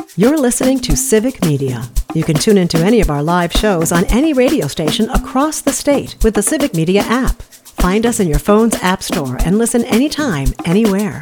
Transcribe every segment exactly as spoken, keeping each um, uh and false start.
You're listening to Civic Media. You can tune into any of our live shows on any radio station across the state with the Civic Media app. Find us in your phone's app store and listen anytime, anywhere.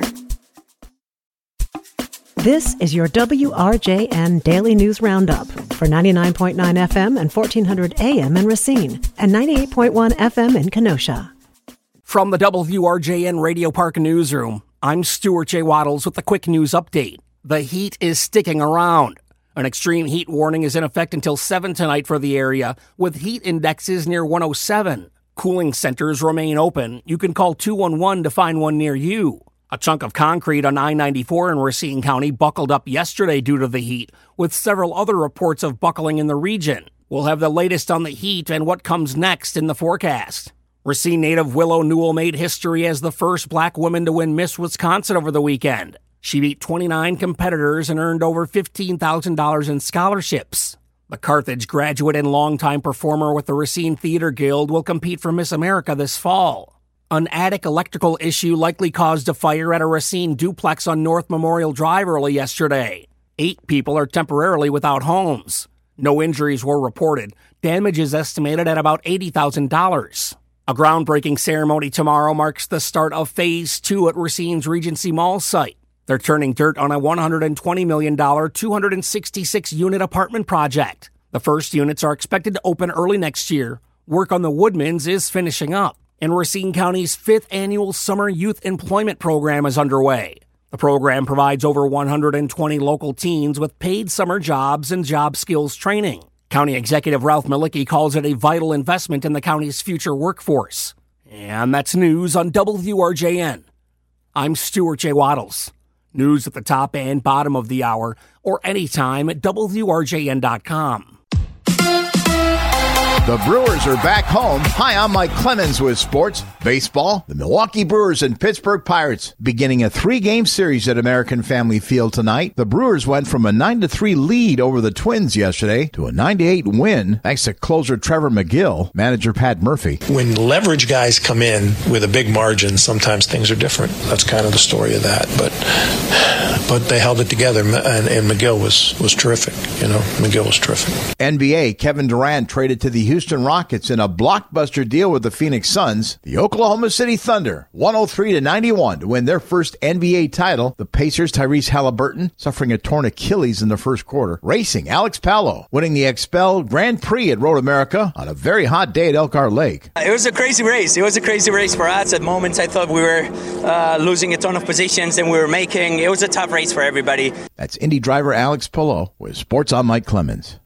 This is your W R J N Daily News Roundup for ninety-nine point nine F M and fourteen hundred A M in Racine and ninety-eight point one F M in Kenosha. From the W R J N Radio Park Newsroom, I'm Stuart J. Waddles with the quick news update. The heat is sticking around. An extreme heat warning is in effect until seven tonight for the area, with heat indexes near one oh seven. Cooling centers remain open. You can call two one one to find one near you. A chunk of concrete on I ninety-four in Racine County buckled up yesterday due to the heat, with several other reports of buckling in the region. We'll have the latest on the heat and what comes next in the forecast. Racine native Willow Newell made history as the first black woman to win Miss Wisconsin over the weekend. She beat twenty-nine competitors and earned over fifteen thousand dollars in scholarships. The Carthage graduate and longtime performer with the Racine Theater Guild will compete for Miss America this fall. An attic electrical issue likely caused a fire at a Racine duplex on North Memorial Drive early yesterday. Eight people are temporarily without homes. No injuries were reported. Damage is estimated at about eighty thousand dollars. A groundbreaking ceremony tomorrow marks the start of Phase two at Racine's Regency Mall site. They're turning dirt on a one hundred twenty million dollars, two hundred sixty-six unit apartment project. The first units are expected to open early next year. Work on the Woodmans is finishing up. And Racine County's fifth annual Summer Youth Employment Program is underway. The program provides over one hundred twenty local teens with paid summer jobs and job skills training. County Executive Ralph Malicki calls it a vital investment in the county's future workforce. And that's news on W R J N. I'm Stuart J. Waddles. News at the top and bottom of the hour, or anytime at W R J N dot com. The Brewers are back home. Hi, I'm Mike Clemens with sports. Baseball, the Milwaukee Brewers and Pittsburgh Pirates beginning a three-game series at American Family Field tonight. The Brewers went from a nine to three lead over the Twins yesterday to a nine to eight win thanks to closer Trevor McGill, manager Pat Murphy. When leverage guys come in with a big margin, sometimes things are different. That's kind of the story of that. But but they held it together, and, and McGill was, was terrific. You know, McGill was terrific. N B A, Kevin Durant traded to the Houston Rockets in a blockbuster deal with the Phoenix Suns. The Oklahoma City Thunder, one oh three to ninety-one to win their first N B A title. The Pacers, Tyrese Halliburton, suffering a torn Achilles in the first quarter. Racing, Alex Palou, winning the Expel Grand Prix at Road America on a very hot day at Elkhart Lake. It was a crazy race. It was a crazy race for us. At moments, I thought we were uh, losing a ton of positions, and we were making. It was a tough race for everybody. That's Indy driver Alex Palou with Sports on Mike Clemens.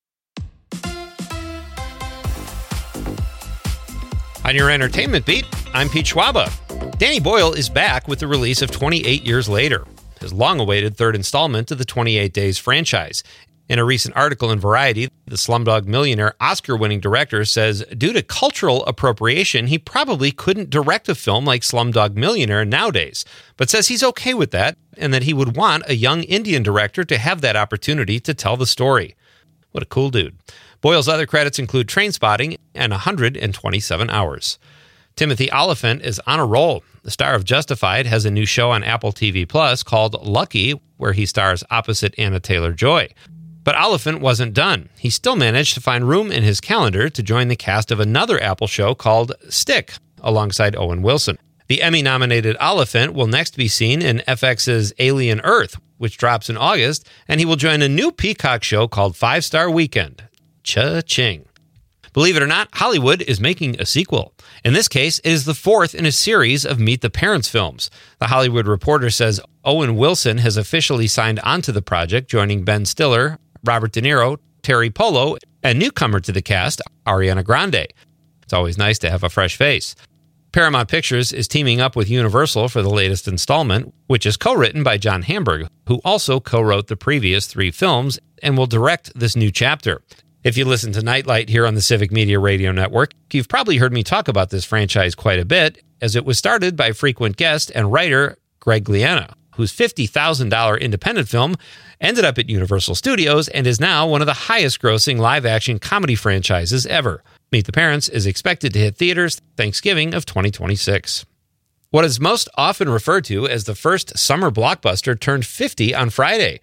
On your entertainment beat, I'm Pete Schwaba. Danny Boyle is back with the release of twenty-eight Years Later, his long-awaited third installment to the twenty-eight Days franchise. In a recent article in Variety, the Slumdog Millionaire Oscar-winning director says due to cultural appropriation, he probably couldn't direct a film like Slumdog Millionaire nowadays, but says he's okay with that and that he would want a young Indian director to have that opportunity to tell the story. What a cool dude. Boyle's other credits include Trainspotting and one hundred twenty-seven hours. Timothy Olyphant is on a roll. The star of Justified has a new show on Apple T V Plus called Lucky, where he stars opposite Anna Taylor-Joy. But Olyphant wasn't done. He still managed to find room in his calendar to join the cast of another Apple show called Stick, alongside Owen Wilson. The Emmy-nominated Olyphant will next be seen in F X's Alien Earth, which drops in August, and he will join a new Peacock show called Five Star Weekend. Cha-ching. Believe it or not, Hollywood is making a sequel. In this case, it is the fourth in a series of Meet the Parents films. The Hollywood Reporter says Owen Wilson has officially signed onto the project, joining Ben Stiller, Robert De Niro, Terry Polo, and newcomer to the cast, Ariana Grande. It's always nice to have a fresh face. Paramount Pictures is teaming up with Universal for the latest installment, which is co-written by John Hamburg, who also co-wrote the previous three films and will direct this new chapter. If you listen to Nightlight here on the Civic Media Radio Network, you've probably heard me talk about this franchise quite a bit, as it was started by frequent guest and writer Greg Gliana, whose fifty thousand dollars independent film ended up at Universal Studios and is now one of the highest-grossing live-action comedy franchises ever. Meet the Parents is expected to hit theaters Thanksgiving of twenty twenty-six. What is most often referred to as the first summer blockbuster turned fifty on Friday.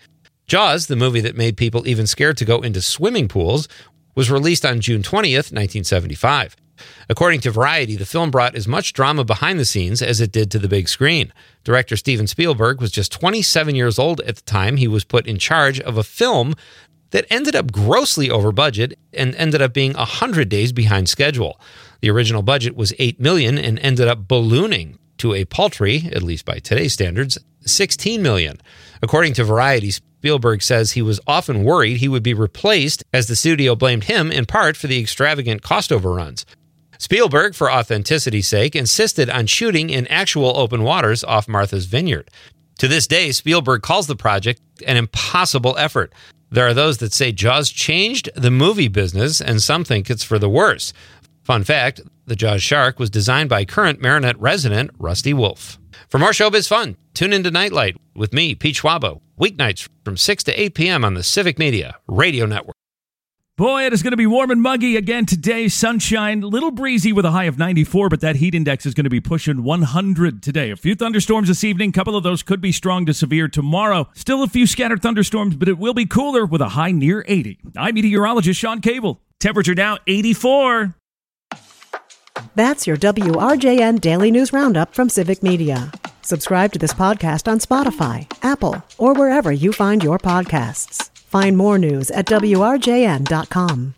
Jaws, the movie that made people even scared to go into swimming pools, was released on June twentieth, nineteen seventy-five. According to Variety, the film brought as much drama behind the scenes as it did to the big screen. Director Steven Spielberg was just twenty-seven years old at the time he was put in charge of a film that ended up grossly over budget and ended up being one hundred days behind schedule. The original budget was eight million dollars and ended up ballooning to a paltry, at least by today's standards, sixteen million dollars. According to Variety, Spielberg says he was often worried he would be replaced as the studio blamed him in part for the extravagant cost overruns. Spielberg, for authenticity's sake, insisted on shooting in actual open waters off Martha's Vineyard. To this day, Spielberg calls the project an impossible effort. There are those that say Jaws changed the movie business, and some think it's for the worse. Fun fact, the Jaws shark was designed by current Marinette resident Rusty Wolf. For more showbiz fun, tune into Nightlight with me, Pete Schwabo, weeknights from six to eight p.m. on the Civic Media Radio Network. Boy, it is going to be warm and muggy again today. Sunshine, a little breezy with a high of ninety-four, but that heat index is going to be pushing one hundred today. A few thunderstorms this evening. A couple of those could be strong to severe tomorrow. Still a few scattered thunderstorms, but it will be cooler with a high near eighty. I'm meteorologist Sean Cable. Temperature now eighty-four. That's your W R J N Daily News Roundup from Civic Media. Subscribe to this podcast on Spotify, Apple, or wherever you find your podcasts. Find more news at W R J N dot com.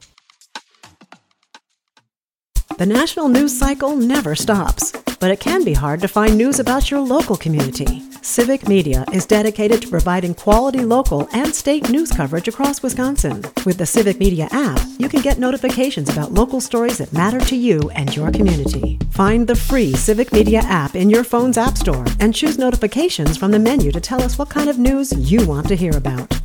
The national news cycle never stops, but it can be hard to find news about your local community. Civic Media is dedicated to providing quality local and state news coverage across Wisconsin. With the Civic Media app, you can get notifications about local stories that matter to you and your community. Find the free Civic Media app in your phone's app store and choose notifications from the menu to tell us what kind of news you want to hear about.